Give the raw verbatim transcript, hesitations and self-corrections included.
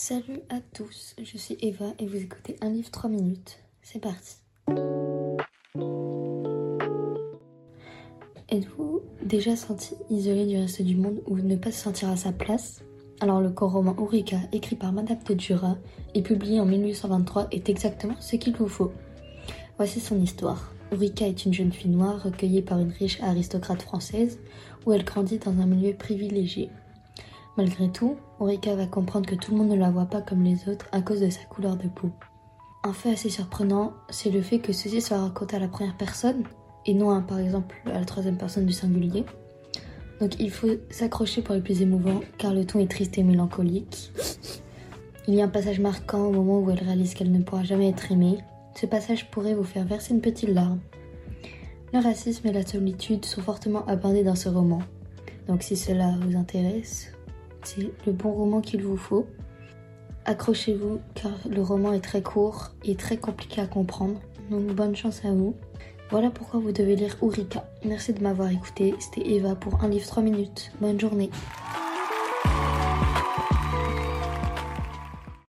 Salut à tous, je suis Eva et vous écoutez un livre trois minutes. C'est parti. Êtes-vous déjà senti isolé du reste du monde ou ne pas se sentir à sa place? Alors le court roman Eureka, écrit par Madame de Duras et publié en mille huit cent vingt-trois, est exactement ce qu'il vous faut. Voici son histoire. Eureka est une jeune fille noire recueillie par une riche aristocrate française où elle grandit dans un milieu privilégié. Malgré tout, Eureka va comprendre que tout le monde ne la voit pas comme les autres à cause de sa couleur de peau. Un fait assez surprenant, c'est le fait que ceci soit raconté à la première personne et non à, par exemple à la troisième personne du singulier. Donc il faut s'accrocher pour les plus émouvants car le ton est triste et mélancolique. Il y a un passage marquant au moment où elle réalise qu'elle ne pourra jamais être aimée. Ce passage pourrait vous faire verser une petite larme. Le racisme et la solitude sont fortement abordés dans ce roman. Donc si cela vous intéresse, c'est le bon roman qu'il vous faut. Accrochez-vous car le roman est très court et très compliqué à comprendre. Donc bonne chance à vous. Voilà pourquoi vous devez lire Eureka. Merci de m'avoir écouté. C'était Eva pour un livre trois minutes. Bonne journée.